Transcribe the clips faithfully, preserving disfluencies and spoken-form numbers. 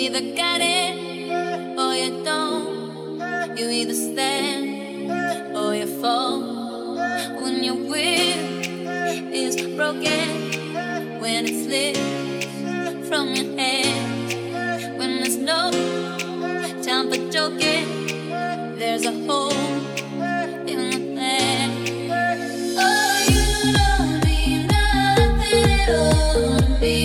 either got it or you don't. You either stand or you fall. When your will is broken, when it slips from your hands, when there's no time for joking, there's a hole in the plan. Oh, you don't mean nothing at all to me.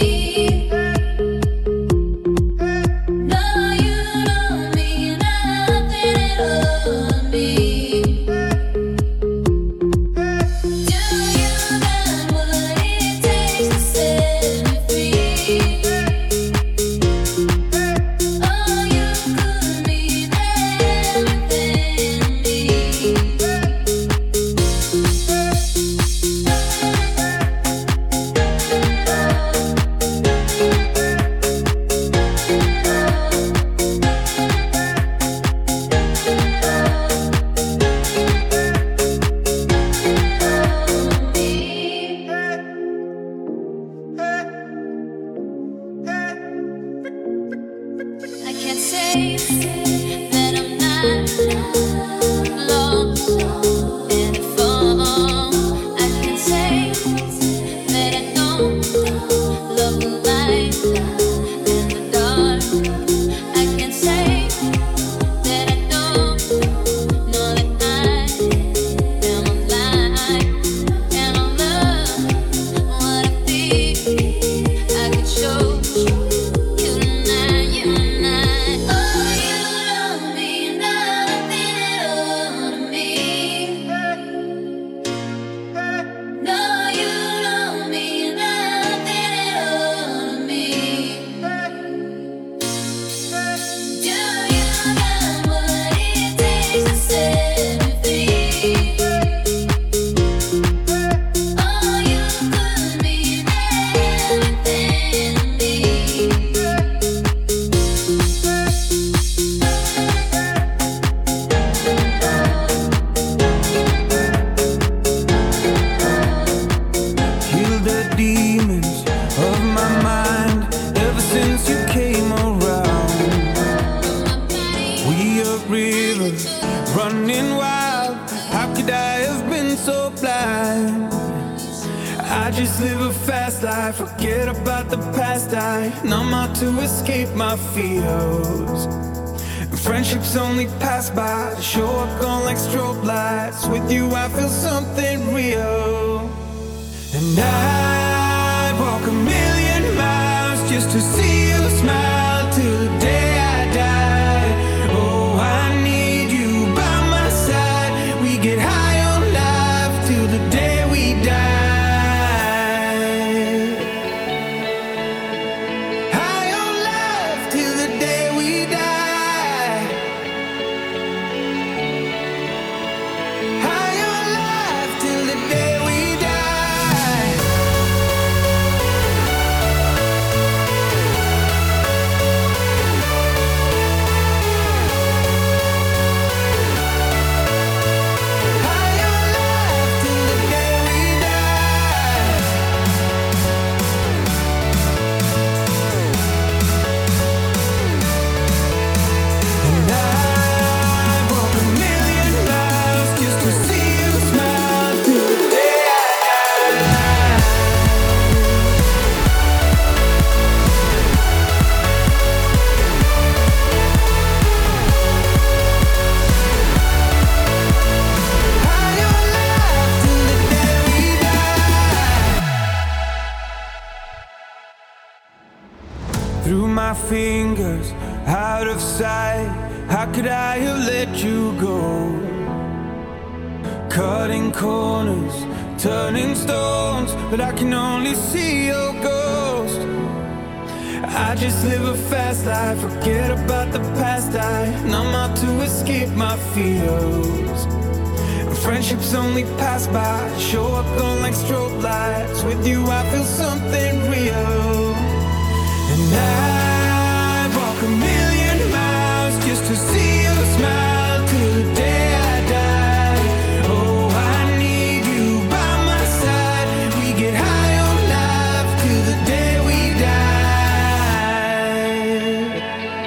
Friendships only pass by, show up gone like strobe lights. With you I feel something real. And I'd walk a million miles just to see you smile till the day I die. Oh, I need you by my side. We get high on life till the day we die. Fingers out of sight, how could I have let you go? Cutting corners, turning stones, but I can only see your ghost. I just live a fast life, forget about the past. I numb out to escape my fears. Friendships only pass by, show up gone like strobe lights. With you I feel something real. And I a million miles just to see you smile till the day I die. Oh, I need you by my side. We get high on life till the day we die.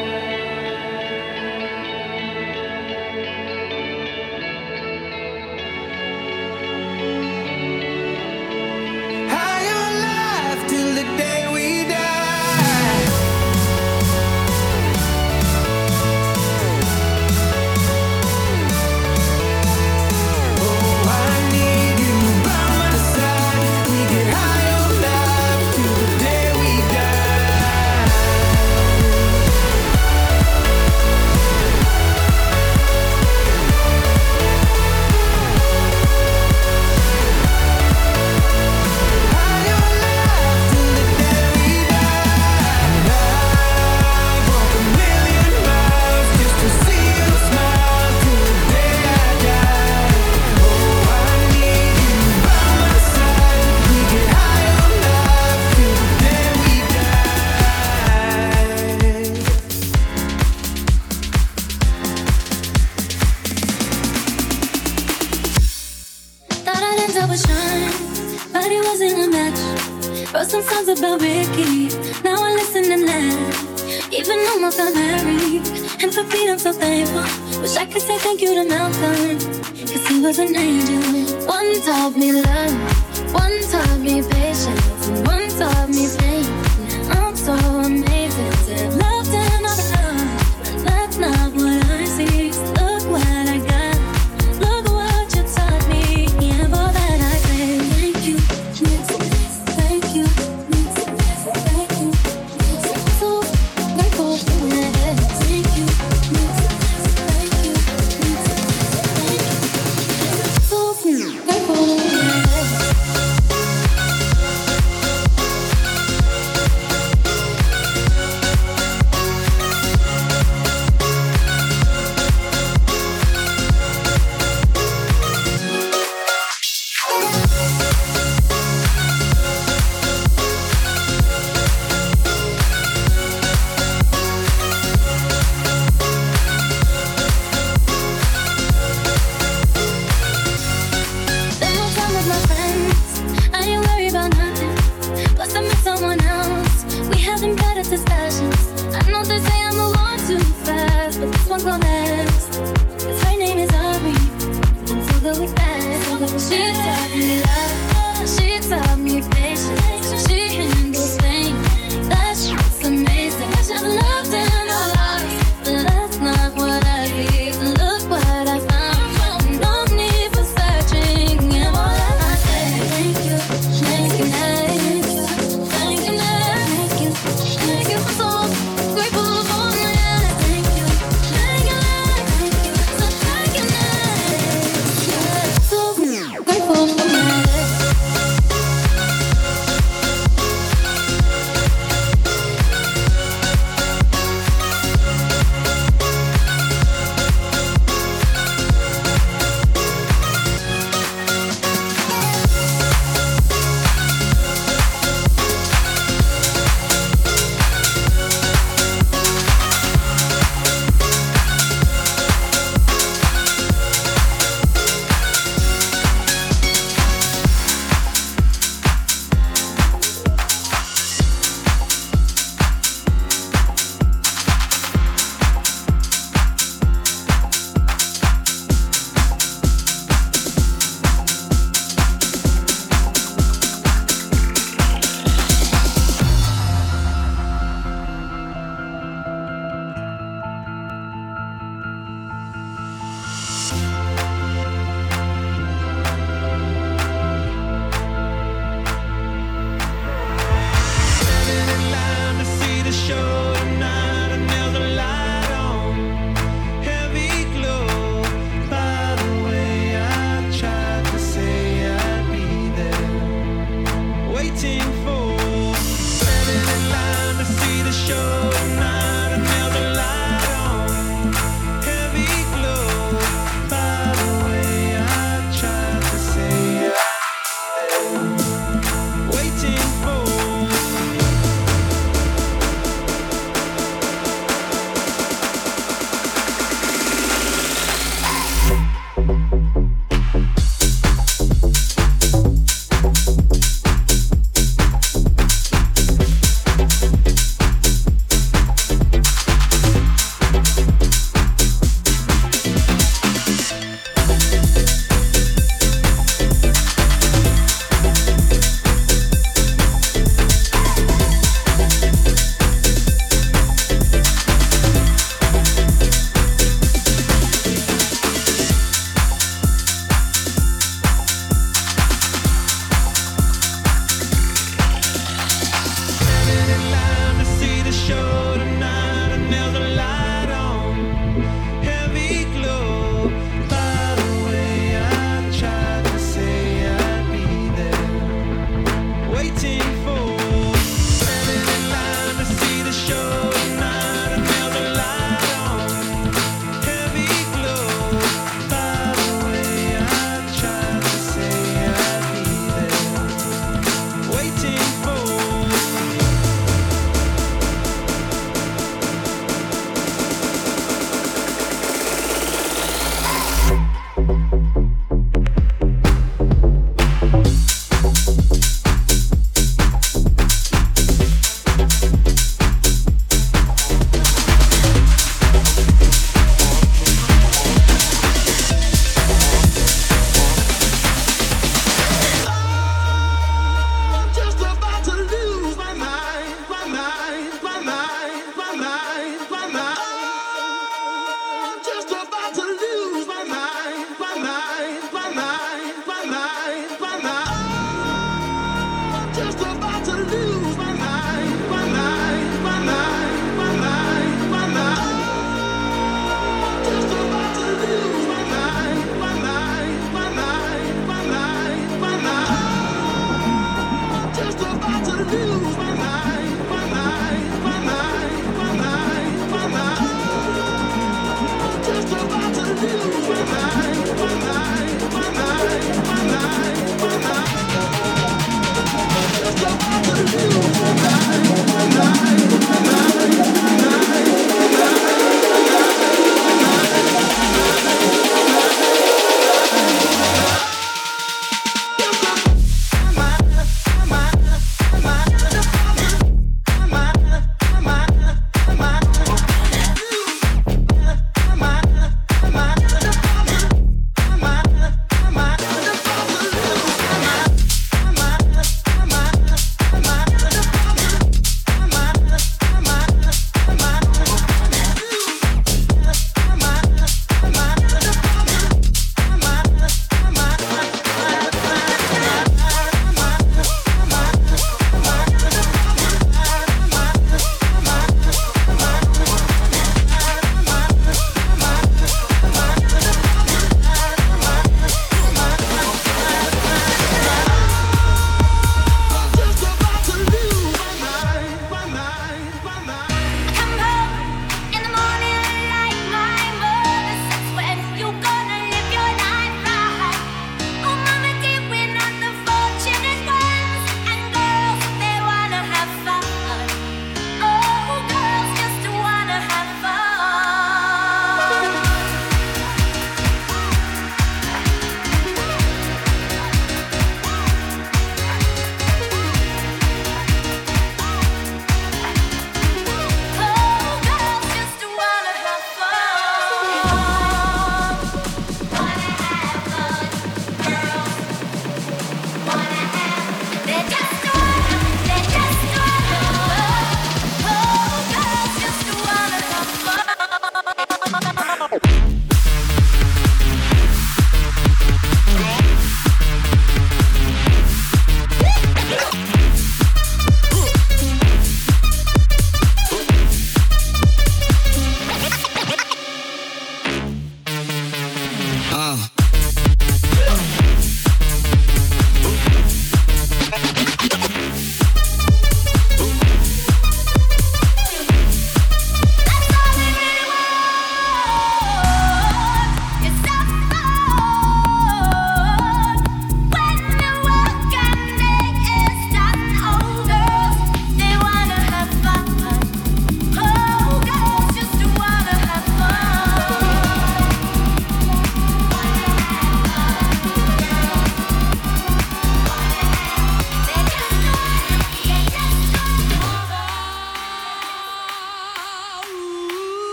I was young, but it wasn't a match. Wrote some songs about Ricky, now I listen and laugh. Even almost got married, and for Pete I'm so thankful. Wish I could say thank you to Malcolm, cause he was an angel. One taught me love, one taught me patience, and one taught me pain. I'm so amazing to have loved and I've loved, but that's not what I see. Look what I got, look what you taught me, and for that I say thank you, thank you, thank you. So grateful for that. Thank you, thank you, thank you. So grateful for that. Grateful for my life.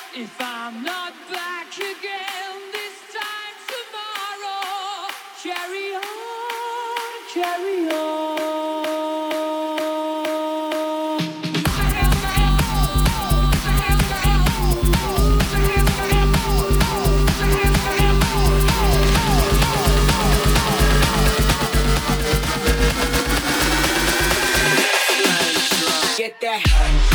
If I'm not back again this time tomorrow, carry on, carry on. Get that.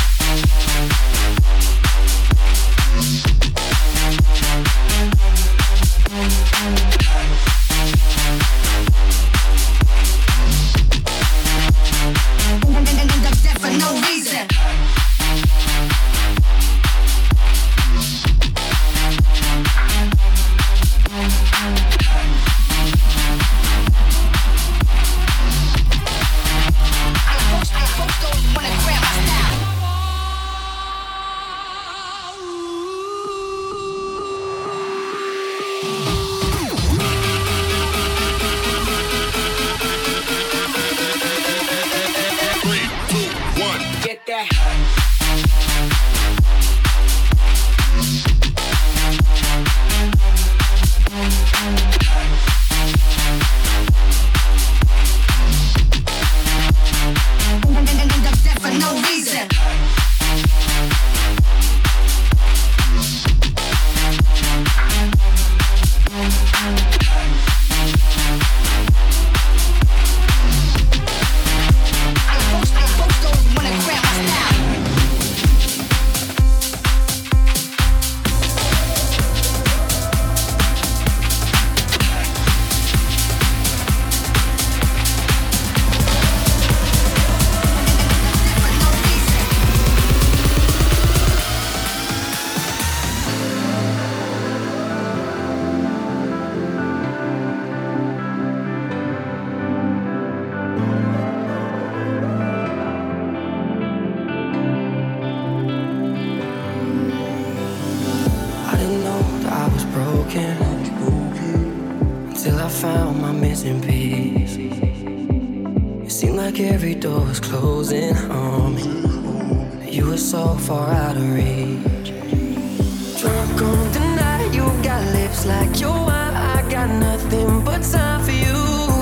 For no reason. Until I found my missing piece. It seemed like every door was closing on me. You were so far out of reach. Drunk on the night, you got lips like your wine. I got nothing but time for you.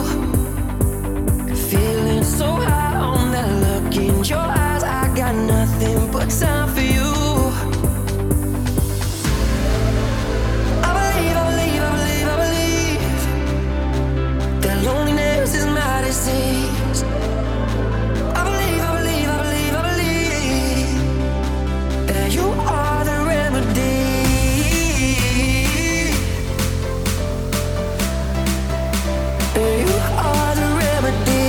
Feeling so high on that look in your eyes. I got nothing but time for you. Loneliness is my disease. I believe, I believe, I believe, I believe that you are the remedy. That you are the remedy.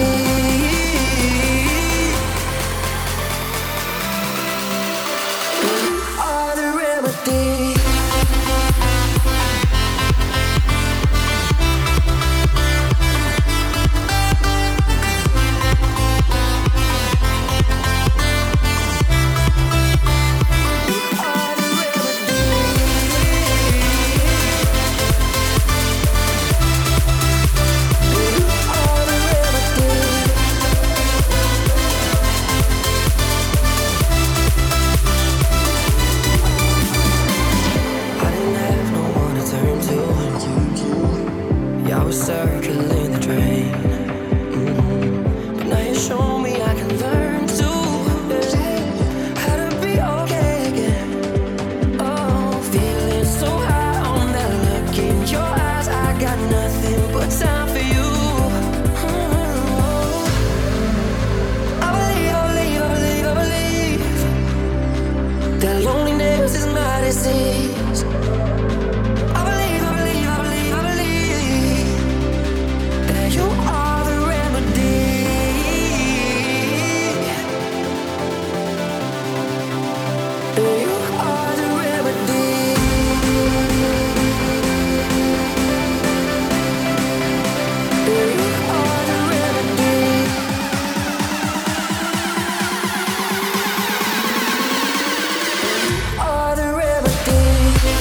That you are the remedy. I was circling the drain, mm-hmm. But now you show me I can learn to, yeah, how to be okay again. Oh, feeling so high on that look in your eyes. I got nothing but time for you. Oh, I believe, I believe, I believe, I believe that loneliness is my disease. You are the remedy. You are the remedy. You are the remedy. You are the remedy.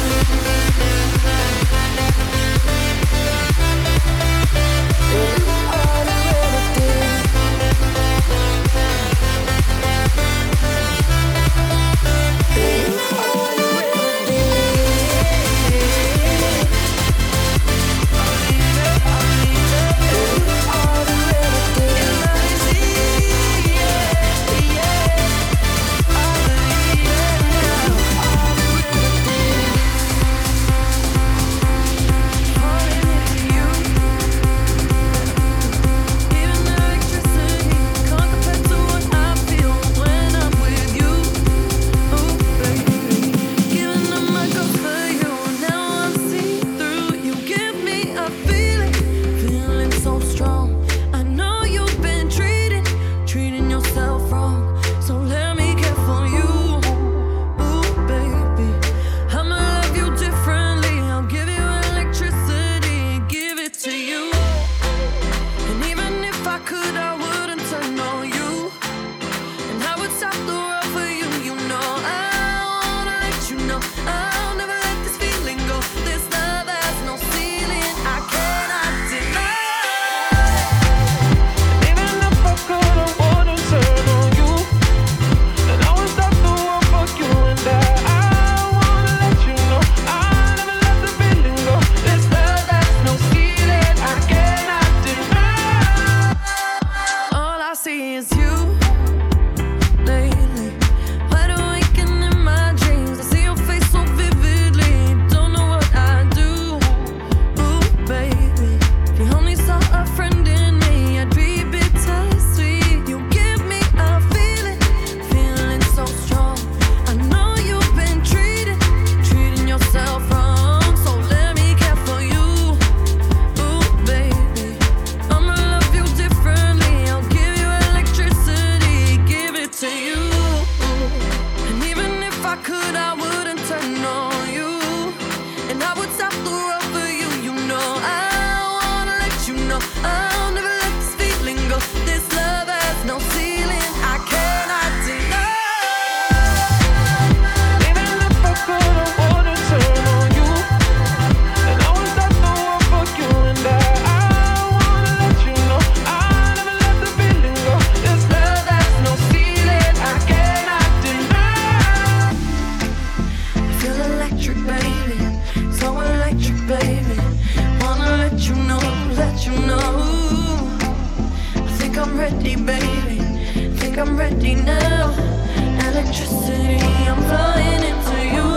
electric, baby. So electric, baby. Wanna let you know, let you know. I think I'm ready, baby. Think I'm ready now. Electricity, I'm flying into you.